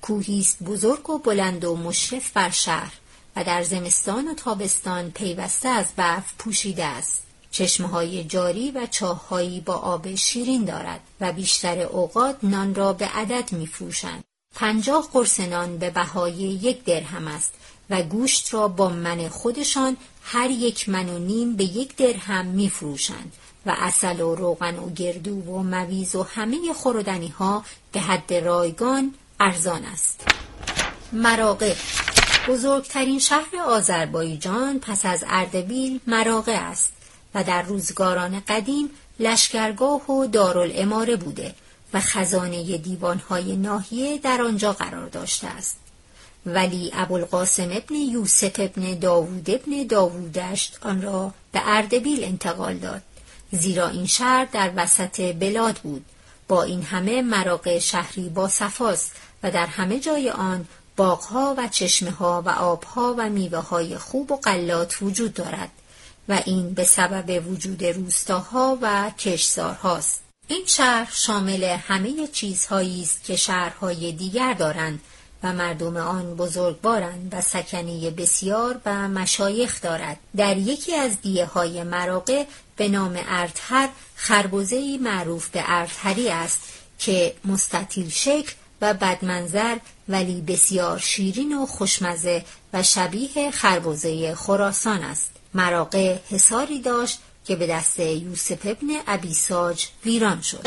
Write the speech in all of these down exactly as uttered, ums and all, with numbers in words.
کوهیست بزرگ و بلند و مشرف بر شهر و در زمستان و تابستان پیوسته از برف پوشیده است. چشمه‌های جاری و چاه‌هایی با آب شیرین دارد و بیشتر اوقات نان را به عدد می‌فروشند. پنجاه قرص نان به بهای یک درهم است و گوشت را با من خودشان هر یک من و نیم به یک درهم می‌فروشند و عسل و روغن و گردو و مویز و همه خوردنی‌ها به حد رایگان ارزان است. مراغه بزرگترین شهر آذربایجان پس از اردبیل مراغه است و در روزگاران قدیم لشکرگاه و دارالاماره بوده و خزانه دیوانهای ناحیه در آنجا قرار داشته است. ولی ابوالقاسم ابن یوسف ابن داوود ابن داوودشت آن را به اردبیل انتقال داد، زیرا این شهر در وسط بلاد بود. با این همه مراغه شهری با صفاست و در همه جای آن باغها و چشمه‌ها و آبها و میوه‌های خوب و غلات وجود دارد و این به سبب وجود روستاها و کشتزارهاست. این شهر شامل همه چیزهایی است که شهرهای دیگر دارند و مردم آن بزرگوارند و سکنه بسیار و مشایخ دارد. در یکی از دیه‌های مراغه به نام اردهر خربزه‌ای معروف به اردهری است که مستطیل شکل و بدمنظر ولی بسیار شیرین و خوشمزه و شبیه خربزه خراسان است. مراغه حصاری داشت که به دست یوسف ابن ابی ساج ویران شد.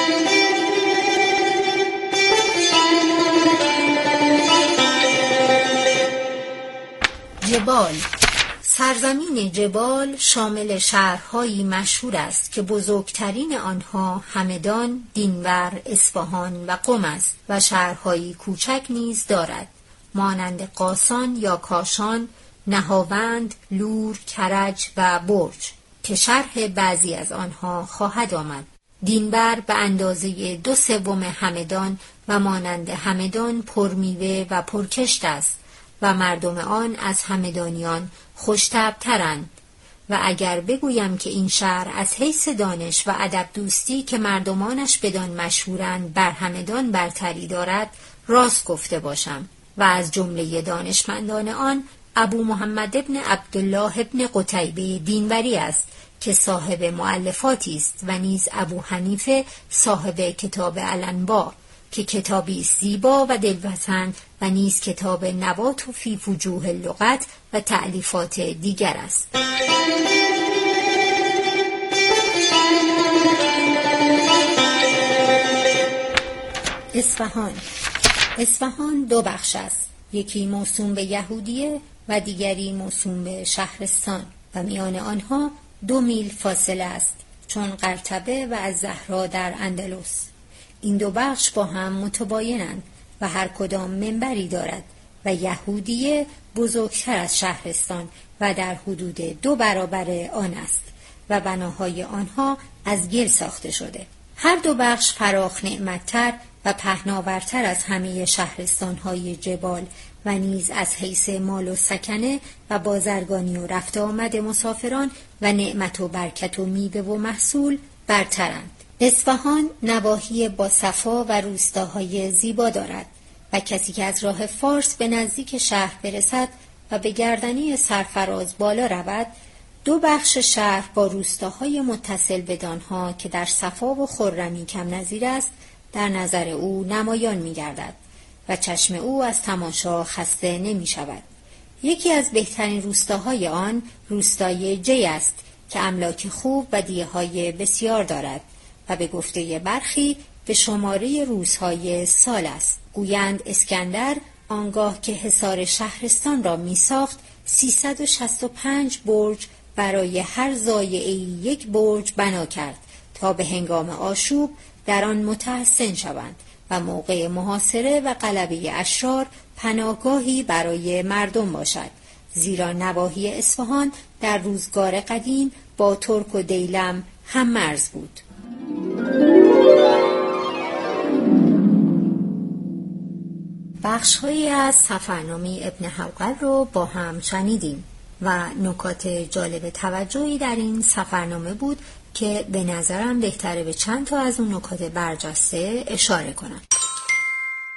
جبال سرزمین جبال شامل شهرهایی مشهور است که بزرگترین آنها همدان، دینور، اصفهان و قم است و شهرهایی کوچک نیز دارد مانند قاسان یا کاشان، نهاوند، لور، کرج و برج که شرح بعضی از آنها خواهد آمد. دینبر به اندازه دو سوم همدان و مانند همدان پرمیوه و پرکشت است و مردم آن از همدانیان خوش‌طبع‌ترند و اگر بگویم که این شهر از حیث دانش و ادب دوستی که مردمانش بدان مشهورند بر همدان برتری دارد راست گفته باشم. و از جمله دانشمندان آن ابو محمد ابن عبدالله ابن قتیبه دینوری است که صاحب مؤلفاتی است و نیز ابو حنیفه صاحب کتاب الانبا که کتابی زیبا و دلپسند و نیز کتاب نبات و فی وجوه اللغت و تألیفات دیگر است. اصفهان اصفهان دو بخش است، یکی موسوم به یهودیه و دیگری موسوم به شهرستان و میان آنها دو میل فاصله است، چون قرطبه و الزهرا در اندلس. این دو بخش با هم متباینند و هر کدام منبری دارد و یهودیه بزرگتر از شهرستان و در حدود دو برابر آن است و بناهای آنها از گل ساخته شده. هر دو بخش فراخ نعمت‌تر و پهناورتر از همه شهرستان‌های جبال و نیز از حیث مال و سکنه و بازرگانی و رفت آمد مسافران و نعمت و برکت و میوه و محصول برترند. اصفهان نواحی با صفا و روستاهای زیبا دارد و کسی که از راه فارس به نزدیک شهر برسد و به گردنی سرفراز بالا رود، دو بخش شهر با روستاهای متصل بدانها که در صفا و خرمی کم نظیر است در نظر او نمایان می گردد و چشم او از تماشا خسته نمی شود. یکی از بهترین روستاهای آن روستای جی است که املاک خوب و دیه‌های بسیار دارد و به گفته برخی به شماره روزهای سال است. گویند اسکندر آنگاه که حصار شهرستان را می ساخت سیصد و شصت و پنج برج برای هر ضایعه‌ای یک برج بنا کرد تا به هنگام آشوب در آن متحصن شوند و موقع محاصره و غلبه اشرار پناهگاهی برای مردم باشد، زیرا نواحی اصفهان در روزگار قدیم با ترک و دیلم هم مرز بود. بخش‌هایی از سفرنامه ابن حوقل رو با هم شنیدیم و نکات جالب توجهی در این سفرنامه بود که به نظرم بهتره به چند تا از اون نکات برجسته اشاره کنم.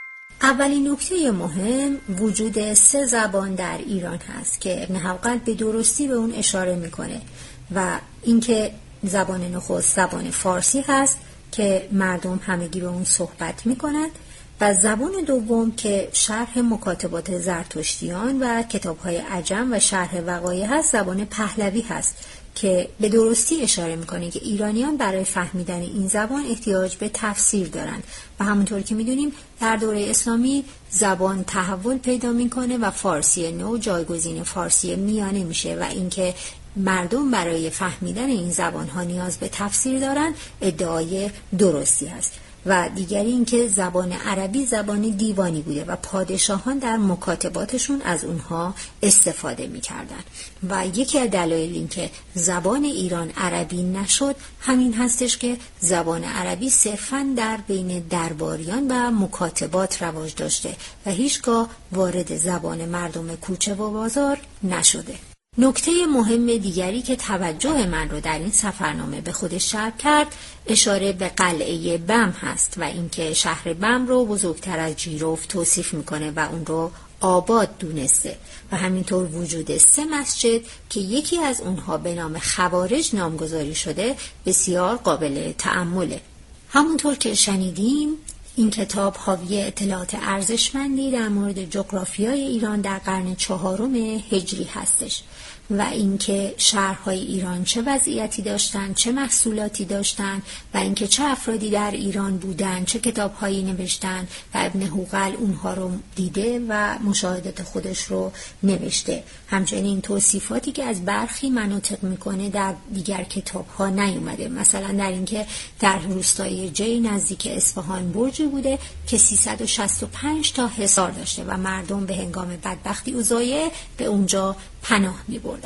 اولین نکته مهم وجود سه زبان در ایران هست که ابن حوقل به درستی به اون اشاره میکنه و اینکه زبان نخست زبان فارسی هست که مردم همگی به اون صحبت میکنند و زبان دوم که شرح مکاتبات زرتشتیان و کتاب‌های عجم و شرح وقایع هست زبان پهلوی هست که به درستی اشاره میکنه که ایرانیان برای فهمیدن این زبان احتیاج به تفسیر دارند و همونطور که میدونیم در دوره اسلامی زبان تحول پیدا میکنه و فارسی نو جایگزین فارسی میانه میشه و اینکه مردم برای فهمیدن این زبان‌ها نیاز به تفسیر دارند ادعای درستی است. و دیگری اینکه زبان عربی زبان دیوانی بوده و پادشاهان در مکاتباتشون از اونها استفاده می‌کردند و یکی از دلایل اینکه زبان ایران عربی نشد همین هستش که زبان عربی صرفاً در بین درباریان و مکاتبات رواج داشته و هیچگاه وارد زبان مردم کوچه و بازار نشده. نکته مهم دیگری که توجه من رو در این سفرنامه به خودش جلب کرد اشاره به قلعه بم هست و اینکه شهر بم رو بزرگتر از جیروف توصیف میکنه و اون رو آباد دونسته و همینطور وجود سه مسجد که یکی از اونها به نام خوارج نامگذاری شده بسیار قابل تأمله. همونطور که شنیدیم این کتاب حاوی اطلاعات ارزشمندی در مورد جغرافیای ایران در قرن چهارم هجری هستش و اینکه شهرهای ایران چه وضعیتی داشتند، چه محصولاتی داشتند و اینکه چه افرادی در ایران بودند، چه کتابهایی نوشتند و ابن حوقل اونها رو دیده و مشاهدات خودش رو نوشته. همچنین توصیفاتی که از برخی مناطق میکنه در دیگر کتابها نیومده، مثلا در اینکه در روستای جی نزدیک اصفهان برجی بوده که سیصد و شصت و پنج تا حصار داشته و مردم به هنگام بدبختی و ضایعه به اونجا پناه می بردن.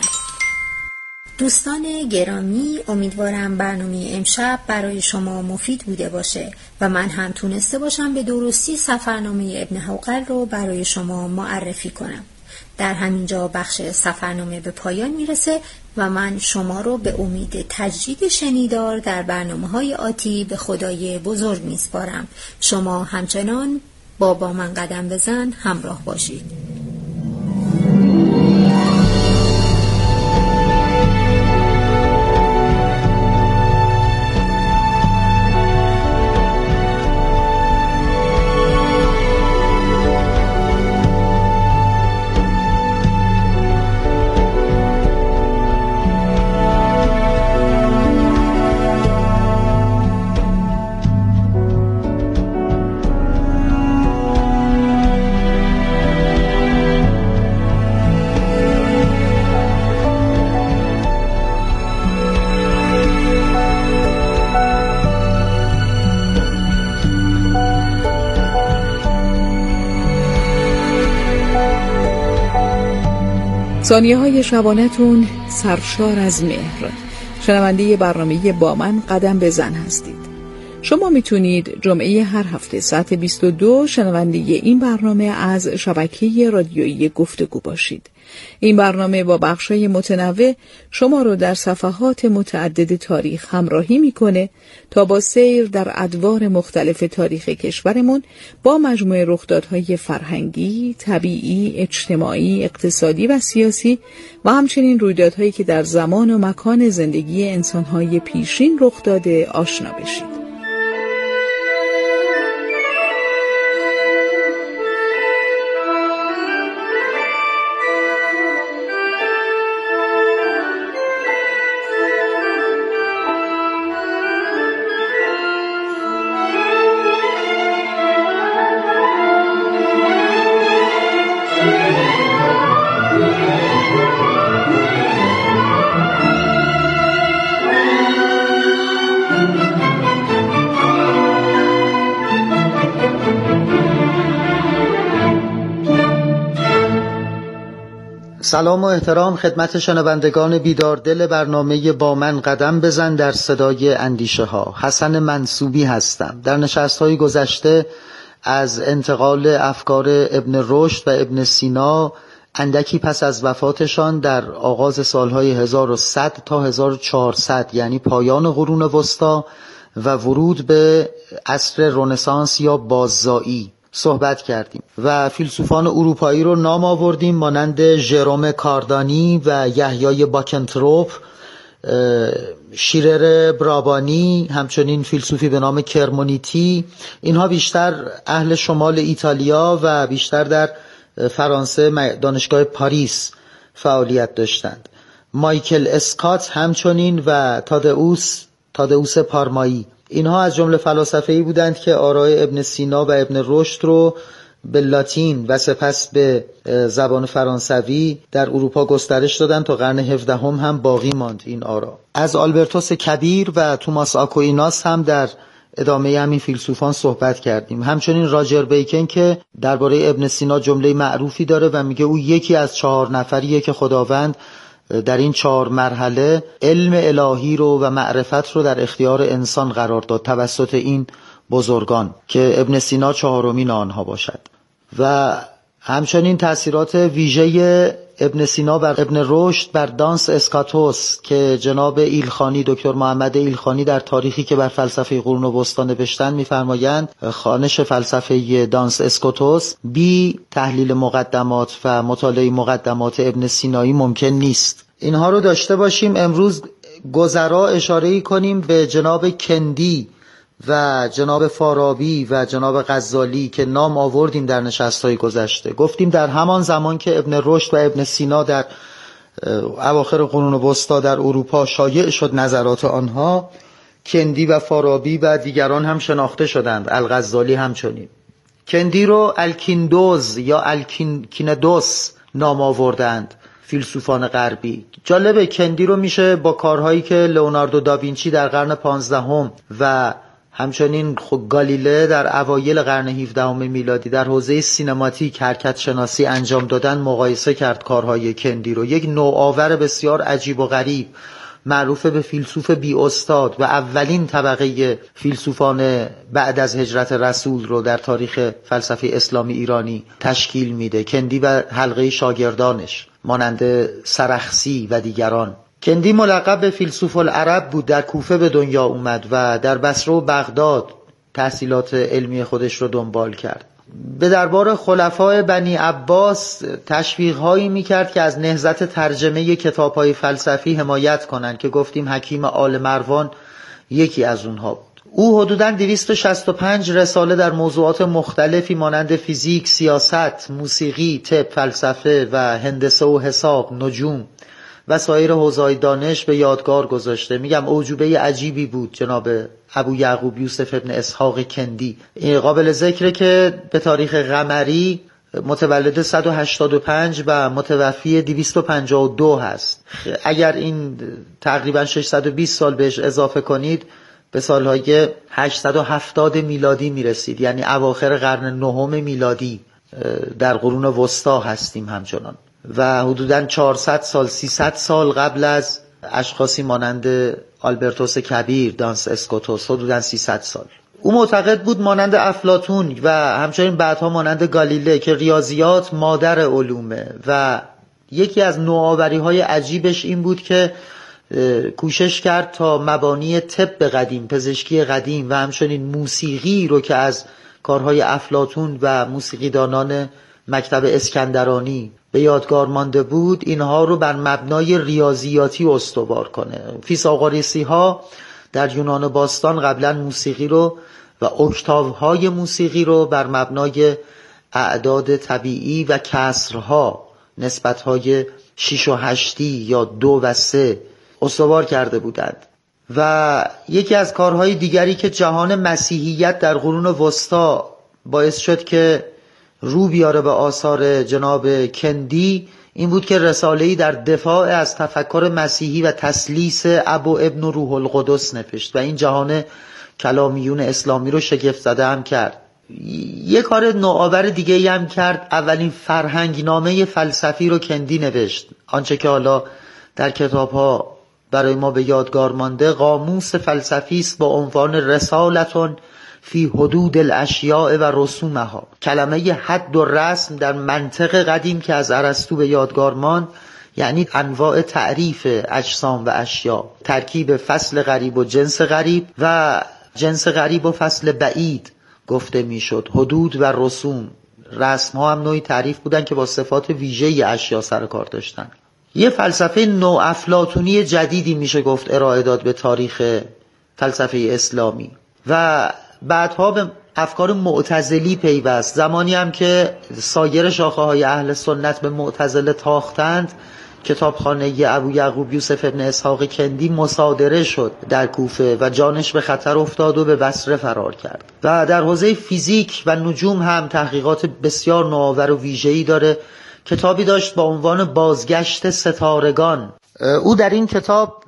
دوستان گرامی، امیدوارم برنامه امشب برای شما مفید بوده باشه و من هم تونسته باشم به درستی سفرنامه ابن حوقل رو برای شما معرفی کنم. در همینجا بخش سفرنامه به پایان میرسه و من شما رو به امید تجدید شنیدار در برنامه‌های آتی به خدای بزرگ میسپارم. شما همچنان با با من قدم بزن همراه باشید. ثانیه های شبانتون سرشار از مهر. شنونده برنامه با من قدم بزن هستید. شما میتونید جمعه هر هفته ساعت بیست و دو شنونده این برنامه از شبکه رادیویی گفتگو باشید. این برنامه با بخشای متنوع شما رو در صفحات متعدد تاریخ همراهی میکنه تا با سیر در ادوار مختلف تاریخ کشورمون با مجموعه رخدادهای فرهنگی، طبیعی، اجتماعی، اقتصادی و سیاسی و همچنین رویدادهایی که در زمان و مکان زندگی انسانهای پیشین رخ داده آشنا بشید. سلام و احترام خدمت شنوندگان بیداردل برنامه با من قدم بزن در صدای اندیشه ها. حسن منصوبی هستم. در نشست‌های گذشته از انتقال افکار ابن رشد و ابن سینا اندکی پس از وفاتشان در آغاز سالهای هزار و صد تا هزار و چهارصد یعنی پایان قرون وسطی و ورود به عصر رنسانس یا باززایی صحبت کردیم و فیلسوفان اروپایی رو نام آوردیم مانند ژروم کاردانی و یحیای باکنتروپ، شیرر برابانی، همچنین فیلسوفی به نام کرمونیتی. اینها بیشتر اهل شمال ایتالیا و بیشتر در فرانسه دانشگاه پاریس فعالیت داشتند. مایکل اسکات همچنین و تادئوس تادئوس پارمایی. اینها از جمله فلاسفه‌ای بودند که آراء ابن سینا و ابن رشد رو به لاتین و سپس به زبان فرانسوی در اروپا گسترش دادند تا قرن هفدهم هم باقی ماند این آرا. از آلبرتوس کبیر و توماس آکویناس هم در ادامه همین فیلسوفان صحبت کردیم. همچنین راجر بیکن که درباره ابن سینا جمله معروفی داره و میگه او یکی از چهار نفریه که خداوند در این چهار مرحله علم الهی رو و معرفت رو در اختیار انسان قرار داد توسط این بزرگان که ابن سینا چهارمین آنها باشد. و همچنین تأثیرات ویژه ابن سینا بر ابن رشد بر دانس اسکاتوس که جناب ایلخانی، دکتر محمد ایلخانی در تاریخی که بر فلسفه قرون وسطی نوشتن می‌فرمایند خوانش فلسفه دانس اسکاتوس بی تحلیل مقدمات و مطالعه مقدمات ابن سینایی ممکن نیست. اینها رو داشته باشیم. امروز گذرا اشاره‌ای کنیم به جناب کندی و جناب فارابی و جناب غزالی که نام آوردیم در نشست‌های گذشته. گفتیم در همان زمان که ابن رشد و ابن سینا در اواخر قرون وسطی در اروپا شایع شد نظرات آنها، کندی و فارابی و دیگران هم شناخته شدند، الغزالی همچنین. کندی رو الکیندوز یا الکیندوس نام آوردند فیلسوفان غربی. جالبه کندی رو میشه با کارهایی که لئوناردو داوینچی در قرن پانزدهم و همچنین خود گالیله در اوایل قرن هفدهم میلادی در حوزه سینماتیک حرکت شناسی انجام دادن مقایسه کرد کارهای کندی رو. یک نوآور بسیار عجیب و غریب، معروف به فیلسوف بی استاد و اولین طبقه فیلسوفان بعد از هجرت رسول رو در تاریخ فلسفه اسلامی ایرانی تشکیل میده. کندی و حلقه شاگردانش مانند سرخسی و دیگران. کندی ملقب به فیلسوف العرب بود، در کوفه به دنیا اومد و در بصره و بغداد تحصیلات علمی خودش رو دنبال کرد. به دربار خلفای بنی عباس تشویق‌هایی می‌کرد که از نهضت ترجمه کتاب‌های فلسفی حمایت کنند که گفتیم حکیم آل مروان یکی از اونها بود. او حدوداً دویست و شصت و پنج رساله در موضوعات مختلفی مانند فیزیک، سیاست، موسیقی، طب، فلسفه و هندسه و حساب، نجوم و سایر حوزه‌های دانش به یادگار گذاشته. میگم اعجوبه عجیبی بود جناب ابو یعقوب یوسف ابن اسحاق کندی. قابل ذکره که به تاریخ قمری متولد صد و هشتاد و پنج و متوفی دویست و پنجاه و دو هست. اگر این تقریبا ششصد و بیست سال بهش اضافه کنید به سالهای هشتصد و هفتاد میلادی میرسید، یعنی اواخر قرن نهم میلادی در قرون وسطی هستیم همچنان و حدوداً چهارصد سال سیصد سال قبل از اشخاصی مانند آلبرتوس کبیر، دانس اسکوتوس، حدوداً سیصد سال. او معتقد بود مانند افلاطون و همچنین بعدها مانند گالیله که ریاضیات مادر علومه و یکی از نوآوری‌های عجیبش این بود که کوشش کرد تا مبانی طب قدیم، پزشکی قدیم و همچنین موسیقی رو که از کارهای افلاطون و موسیقیدانان مکتب اسکندرانی به یادگار مانده بود، اینها رو بر مبنای ریاضیاتی استوار کنه. فیثاغورسی ها در یونان باستان قبلا موسیقی رو و اکتاوهای موسیقی رو بر مبنای اعداد طبیعی و کسرها، نسبتهای شیش و هشتی یا دو و سه استوار کرده بودند. و یکی از کارهای دیگری که جهان مسیحیت در قرون وسطی باعث شد که رو بیاره به آثار جناب کندی این بود که رساله‌ای در دفاع از تفکر مسیحی و تثلیث اب و ابن و روح القدس نوشت و این جهان کلامیون اسلامی رو شگفت زده هم کرد. یک کار نوآور دیگه هم کرد، اولین فرهنگنامه فلسفی رو کندی نوشت، آنچه که حالا در کتاب‌ها برای ما به یادگار مانده. قاموس فلسفی است با عنوان رسالتون فی حدود الاشیاء و رسومها. کلمه حد و رسم در منطق قدیم که از ارسطو به یادگار ماند یعنی انواع تعریف اجسام و اشیا، ترکیب فصل غریب و جنس غریب و جنس غریب و فصل بعید، گفته میشد. حدود و رسوم، رسم ها هم نوعی تعریف بودن که با صفات ویژه‌ای اشیا سر کار داشتن. یه فلسفه نوافلاطونی جدیدی میشه گفت ارائه داد به تاریخ فلسفه اسلامی و بعدها به افکار معتزلی پیوست. زمانی هم که سایر شاخه های اهل سنت به معتزله تاختند، کتابخانه ابو یعقوب یوسف ابن اسحاق کندی مصادره شد در کوفه و جانش به خطر افتاد و به بصره فرار کرد. و در حوزه فیزیک و نجوم هم تحقیقات بسیار نوآور و ویژه‌ای داره. کتابی داشت با عنوان بازگشت ستارگان. او در این کتاب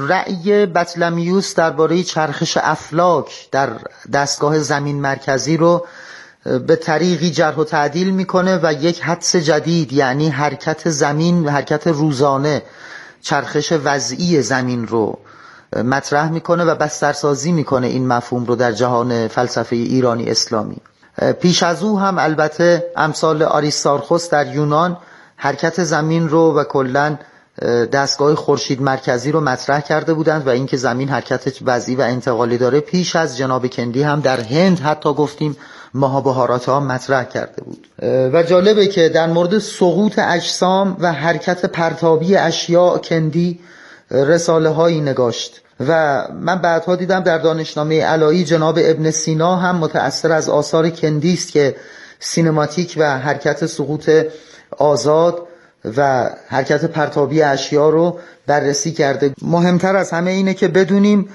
رأی بطلمیوس درباره چرخش افلاک در دستگاه زمین مرکزی رو به طریقی جرح و تعدیل میکنه و یک حدس جدید، یعنی حرکت زمین، حرکت روزانه، چرخش وضعی زمین رو مطرح میکنه و بسترسازی میکنه این مفهوم رو در جهان فلسفه ایرانی اسلامی. پیش از او هم البته امثال آریستارخوس در یونان حرکت زمین رو و کلاً دستگاه خورشید مرکزی رو مطرح کرده بودند و اینکه زمین حرکت وضعی و انتقالی داره پیش از جناب کندی هم در هند حتی گفتیم ماهابهارات ها مطرح کرده بود. و جالبه که در مورد سقوط اجسام و حرکت پرتابی اشیاء کندی رساله هایی نگاشت و من بعدها دیدم در دانشنامه علایی جناب ابن سینا هم متأثر از آثار کندی است که سینماتیک و حرکت سقوط آزاد و حرکت پرتابی اشیا رو بررسی کرده. مهمتر از همه اینه که بدونیم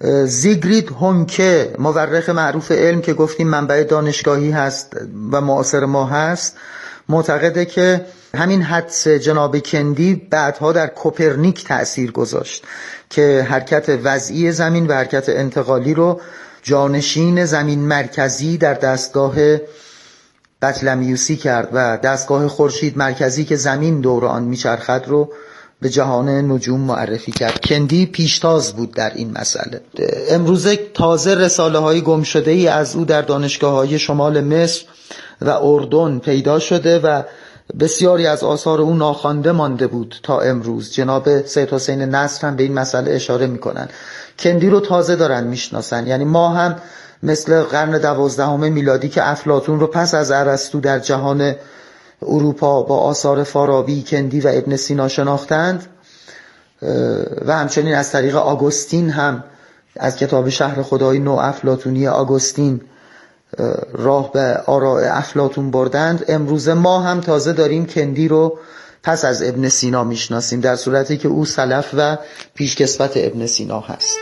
زیگرید هونکه، مورخ معروف علم که گفتیم منبع دانشگاهی هست و معاصر ما هست، معتقده که همین حدس جناب کندی بعدها در کوپرنیک تأثیر گذاشت که حرکت وضعی زمین و حرکت انتقالی رو جانشین زمین مرکزی در دستگاه بطلمیوسی کرد و دستگاه خورشید مرکزی که زمین دور آن میچرخد رو به جهان نجوم معرفی کرد. کندی پیشتاز بود در این مسئله. امروزه تازه رساله های گم شده ای از او در دانشگاه های شمال مصر و اردن پیدا شده و بسیاری از آثار او ناخوانده مانده بود تا امروز. جناب سید حسین نصر هم به این مسئله اشاره میکنن. کندی رو تازه دارن میشناسن. یعنی ما هم مثل قرن دوازدهم میلادی که افلاطون رو پس از ارسطو در جهان اروپا با آثار فارابی، کندی و ابن سینا شناختند و همچنین از طریق آگوستین هم از کتاب شهر خدای نو افلاطونی آگوستین راه به آراء افلاطون بردند، امروز ما هم تازه داریم کندی رو پس از ابن سینا میشناسیم، در صورتی که او سلف و پیشکسوت ابن سینا هست.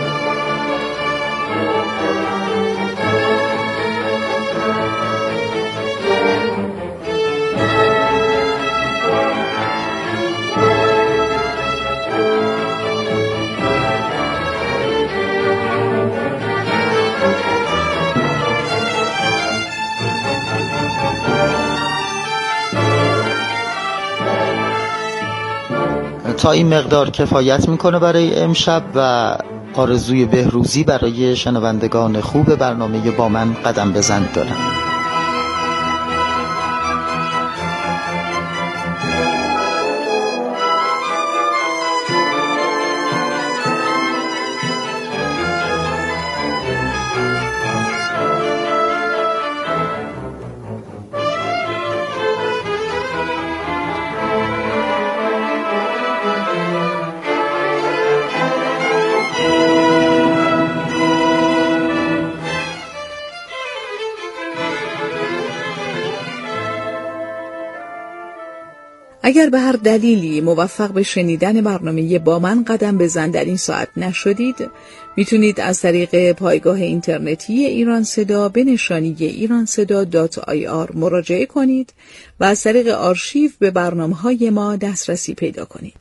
تا این مقدار کفایت میکنه برای امشب و آرزوی بهروزی برای شنوندگان خوب برنامه با من قدم بزن دارم. اگر به هر دلیلی موفق به شنیدن برنامه با من قدم بزن در این ساعت نشدید، میتونید از طریق پایگاه اینترنتی ایران صدا به نشانی ایران صدا دات آی آر مراجعه کنید و از طریق آرشیو به برنامه‌های ما دسترسی پیدا کنید.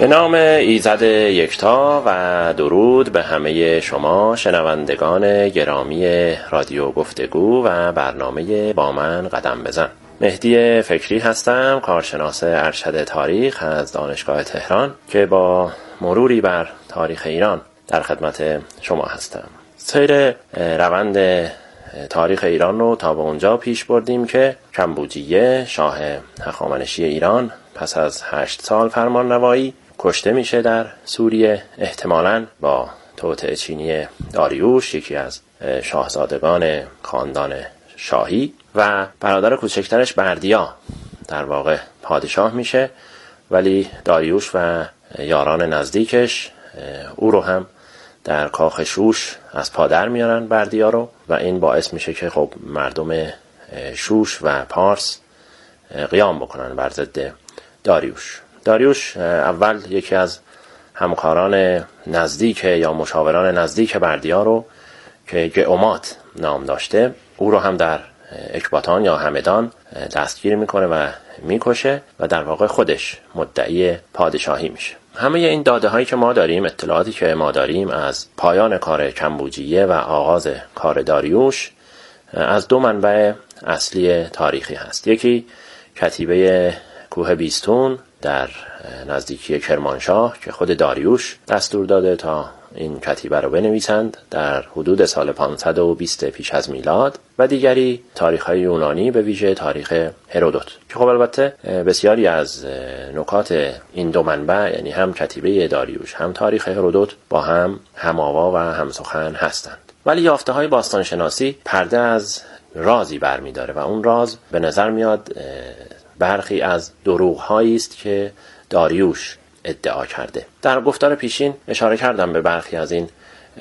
نام ایزد یکتا و درود به همه شما شنوندگان گرامی رادیو گفتگو و برنامه با من قدم بزن. مهدی فکری هستم، کارشناس ارشد تاریخ از دانشگاه تهران که با مروری بر تاریخ ایران در خدمت شما هستم. سیر روند تاریخ ایران رو تا به اونجا پیش بردیم که کمبوجیه شاه هخامنشی ایران پس از هشت سال فرمان روایی کشته میشه در سوریه، احتمالاً با توطئه چینی داریوش، یکی از شاهزادگان خاندان شاهی، و برادر کوچکترش بردیا در واقع پادشاه میشه، ولی داریوش و یاران نزدیکش او رو هم در کاخ شوش از پادر میارن، بردیا رو، و این باعث میشه که خب مردم شوش و پارس قیام بکنن بر ضد داریوش. داریوش اول یکی از همکاران نزدیک یا مشاوران نزدیک بردیا رو که گئومات نام داشته، او رو هم در اکباتان یا همدان دستگیر میکنه و میکشه و در واقع خودش مدعی پادشاهی میشه. همه این داده هایی که ما داریم، اطلاعاتی که ما داریم از پایان کار کمبوجیه و آغاز کار داریوش از دو منبع اصلی تاریخی هست. یکی کتیبه کوه بیستون در نزدیکی کرمانشاه که خود داریوش دستور داده تا این کتیبه رو بنویسند در حدود سال پانصد و بیست پیش از میلاد، و دیگری تاریخ‌های یونانی به ویژه تاریخ هرودوت که خب البته بسیاری از نکات این دو منبع، یعنی هم کتیبه داریوش هم تاریخ هرودوت، با هم هم‌آوا و همسخن هستند. ولی یافته‌های باستانشناسی پرده از رازی برمی‌داره و اون راز به نظر میاد برخی از دروغ‌هایی است که داریوش ادعا کرده. در گفتار پیشین اشاره کردم به برخی از این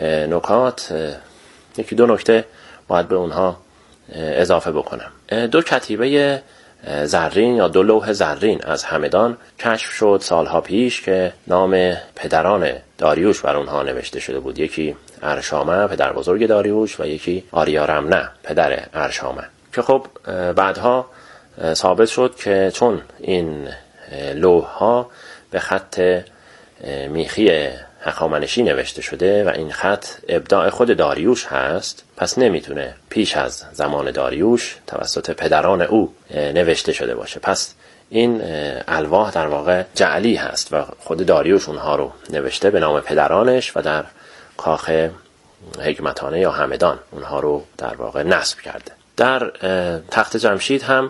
نکات، یکی دو نکته باید به اونها اضافه بکنم. دو کتیبه زرین یا دو لوح زرین از همدان کشف شد سالها پیش که نام پدران داریوش بر اونها نوشته شده بود. یکی ارشامه پدر بزرگ داریوش و یکی آریارمنه پدر ارشامه، که خب بعدها ثابت شد که چون این لوح‌ها به خط میخی هخامنشی نوشته شده و این خط ابداع خود داریوش هست، پس نمیتونه پیش از زمان داریوش توسط پدران او نوشته شده باشه. پس این الواح در واقع جعلی هست و خود داریوش اونها رو نوشته به نام پدرانش و در کاخ حکمتانه یا همدان اونها رو در واقع نصب کرده. در تخت جمشید هم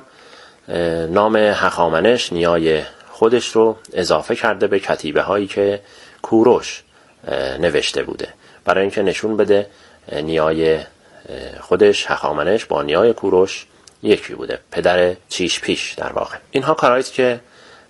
نام هخامنش نیای خودش رو اضافه کرده به کتیبه هایی که کوروش نوشته بوده، برای اینکه نشون بده نیای خودش هخامنش با نیای کوروش یکی بوده، پدر چیش پیش در واقع. اینها کارهایی است که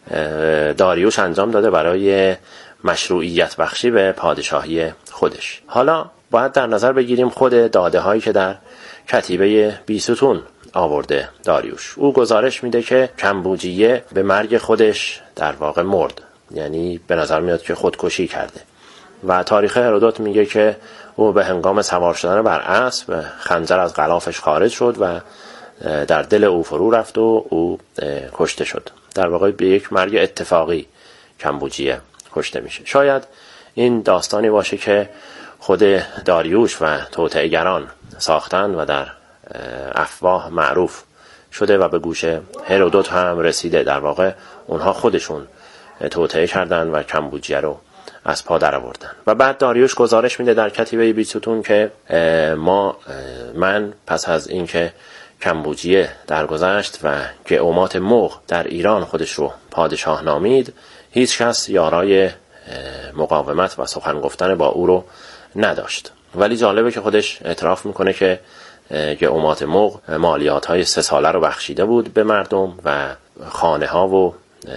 داریوش انجام داده برای مشروعیت بخشی به پادشاهی خودش. حالا باید در نظر بگیریم خود داده هایی که در کتیبه بیستون آورده داریوش. او گزارش میده که کمبوجیه به مرگ خودش در واقع مرد، یعنی به نظر میاد که خودکشی کرده، و تاریخ هرودوت میگه که او به هنگام سوار شدن بر اسب خنجر از غلافش خارج شد و در دل او فرو رفت و او کشته شد. در واقع به یک مرگ اتفاقی کمبوجیه کشته میشه. شاید این داستانی باشه که خود داریوش و توطئه‌گران ساختن و در افواه معروف شده و به گوش هرودوت هم رسیده. در واقع اونها خودشون توطئه کردن و کمبوجیه رو از پا در آوردن. و بعد داریوش گزارش میده در کتیبه بیستون که ما من پس از اینکه کمبوجیه درگذشت و گئومات مغ در ایران خودش رو پادشاه نامید، هیچ کس یارای مقاومت و سخن گفتن با او رو نداشت. ولی جالبه که خودش اعتراف میکنه که گئومات مغ مالیات های سه ساله رو بخشیده بود به مردم و خانه ها و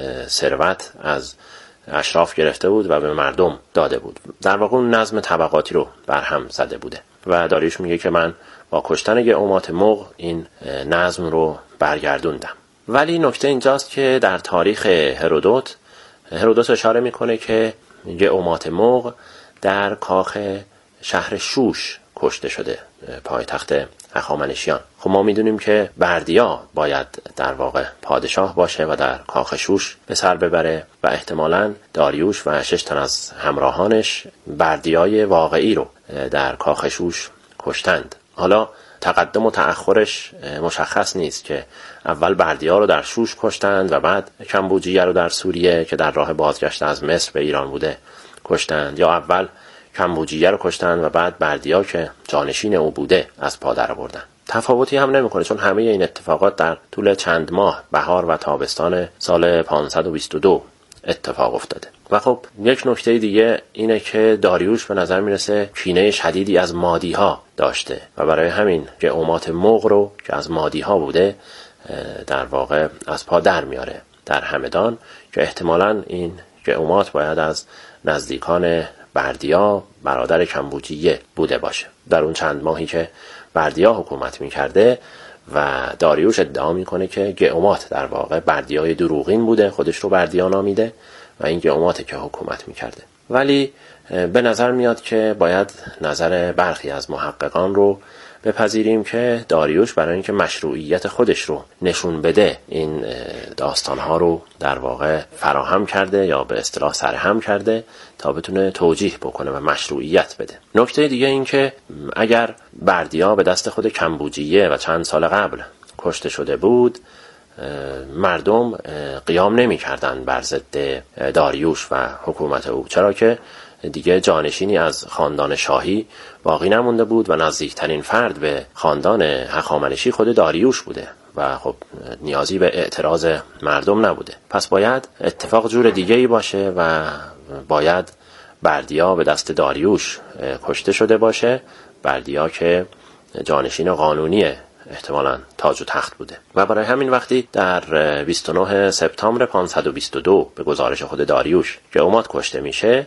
ثروت از اشراف گرفته بود و به مردم داده بود. در واقع اون نظم طبقاتی رو برهم زده بوده و داریوش میگه که من با کشتن گئومات مغ این نظم رو برگردوندم. ولی نکته اینجاست که در تاریخ هرودوت هرودوت اشاره میکنه که گئومات مغ در کاخ شهر شوش کشته شده، پایتخت هخامنشیان. خب ما میدونیم که بردیا باید در واقع پادشاه باشه و در کاخ شوش به سر ببره و احتمالاً داریوش و شش تن از همراهانش بردیای واقعی رو در کاخ شوش کشتند. حالا تقدم و تأخرش مشخص نیست که اول بردیا رو در شوش کشتند و بعد کمبوجیه رو در سوریه که در راه بازگشت از مصر به ایران بوده کشتند، یا اول کمبوجیه رو کشتند و بعد بردیا که جانشین او بوده از پا در آوردن. تفاوتی هم نمیکنه، چون همه این اتفاقات در طول چند ماه بهار و تابستان سال پانصد و بیست و دو اتفاق افتاده. و خب یک نکته دیگه اینه که داریوش به نظر میرسه کینه شدیدی از مادی ها داشته و برای همین گئومات مغ رو که از مادی ها بوده در واقع از پا در میاره در همدان، که احتمالاً این گئومات باید از نزدیکان بردیا برادر کمبوجیه بوده باشه در اون چند ماهی که بردیا حکومت میکرده. و داریوش ادعا میکنه که گئومات در واقع بردیای دروغین بوده، خودش رو بردیا نامیده و این گئوماته که حکومت میکرده. ولی به نظر میاد که باید نظر برخی از محققان رو بپذیریم که داریوش برای اینکه مشروعیت خودش رو نشون بده این داستانها رو در واقع فراهم کرده یا به اصطلاح سرهم کرده تا بتونه توجیه بکنه و مشروعیت بده. نکته دیگه این که اگر بردیا به دست خود کمبوجیه و چند سال قبل کشته شده بود، مردم قیام نمی کردن بر ضد داریوش و حکومت او، چرا که دیگه جانشینی از خاندان شاهی باقی نمونده بود و نزدیکترین فرد به خاندان هخامنشی خود داریوش بوده و خب نیازی به اعتراض مردم نبوده. پس باید اتفاق جور دیگه ای باشه و باید بردیا به دست داریوش کشته شده باشه، بردیا که جانشین قانونی احتمالاً تاج و تخت بوده. و برای همین وقتی در بیست و نه سپتامبر پانصد و بیست و دو به گزارش خود داریوش گئومات کشته میشه،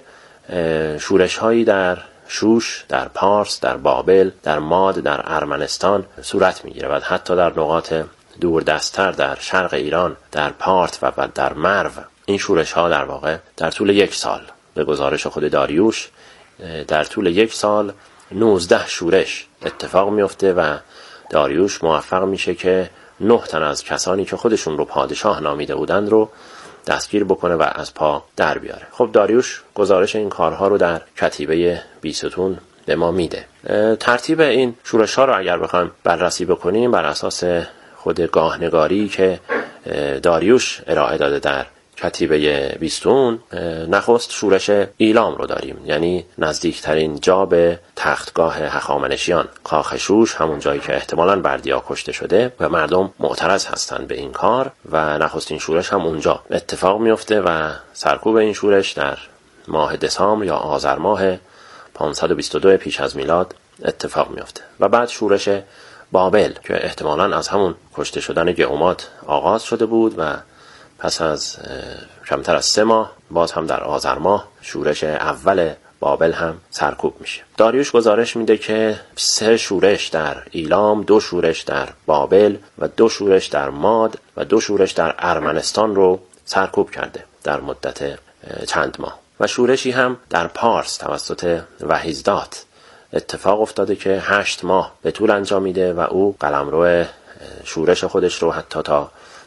شورش هایی در شوش، در پارس، در بابل، در ماد، در ارمنستان صورت میگیره و حتی در نقاط دوردست‌تر در شرق ایران، در پارت و در مرو این شورش ها در واقع در طول یک سال به گزارش خود داریوش در طول یک سال نوزده شورش اتفاق میفته و داریوش موفق میشه که نه تن از کسانی که خودشون رو پادشاه نامیده بودند رو دستگیر بکنه و از پا در بیاره. خب داریوش گزارش این کارها رو در کتیبه بیستون به ما میده. ترتیب این شورش ها رو اگر بخوایم بررسی بکنیم بر اساس خود گاهنگاری که داریوش ارائه داده در کتیبه بیستون، نخست شورش ایلام رو داریم، یعنی نزدیکترین جا به تختگاه هخامنشیان، کاخ شوش، همون جایی که احتمالاً بردیا کشته شده و مردم معترض هستن به این کار و نخستین شورش هم اونجا اتفاق میفته و سرکوب این شورش در ماه دسامبر یا آذر ماه پانصد و بیست و دو پیش از میلاد اتفاق میفته. و بعد شورش بابل که احتمالاً از همون کشته شدن گئومات آغاز شده بود و پس از کمتر از سه ماه باز هم در آذر ماه شورش اول بابل هم سرکوب میشه. داریوش گزارش میده که سه شورش در ایلام، دو شورش در بابل و دو شورش در ماد و دو شورش در ارمنستان رو سرکوب کرده در مدت چند ماه. و شورشی هم در پارس توسط وحیزدات اتفاق افتاده که هشت ماه به طول انجام میده و او قلمرو شورش خودش رو حتی تا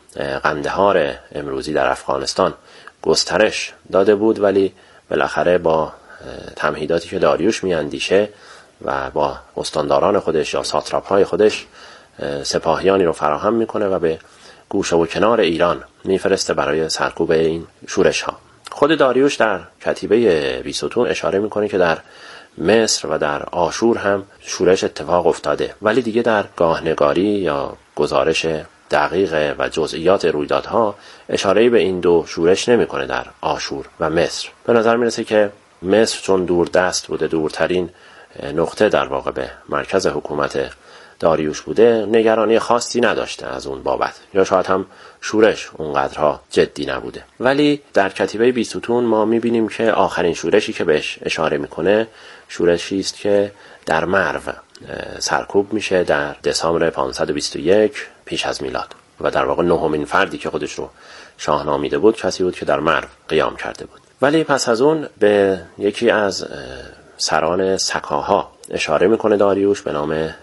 قندهار امروزی در افغانستان گسترش داده بود، ولی بالاخره با تمهیداتی که داریوش میاندیشه و با استانداران خودش یا ساتراپ‌های خودش سپاهیانی رو فراهم میکنه و به گوشه و کنار ایران میفرسته برای سرکوب این شورش ها. خود داریوش در کتیبه بیستون اشاره میکنه که در مصر و در آشور هم شورش اتفاق افتاده، ولی دیگه در گاهنگاری یا گزارش دقیق و جزئیات رویدادها اشاره به این دو شورش نمیکنه در آشور و مصر. به نظر میرسه که مصر چون دور دست بوده، دورترین نقطه در واقع به مرکز حکومت داریوش بوده، نگرانی خاصی نداشته از اون بابت، یا شاید هم شورش اونقدرها جدی نبوده. ولی در کتیبه بیستون ما میبینیم که آخرین شورشی که بهش اشاره میکنه شورشی است که در مرو سرکوب میشه در دسامبر پانصد و بیست و یک پیش از میلاد و در واقع نهمین فردی که خودش رو شاه نامیده بود کسی بود که در مرو قیام کرده بود. ولی پس از اون به یکی از سران سکاها اشاره میکنه داریوش به نام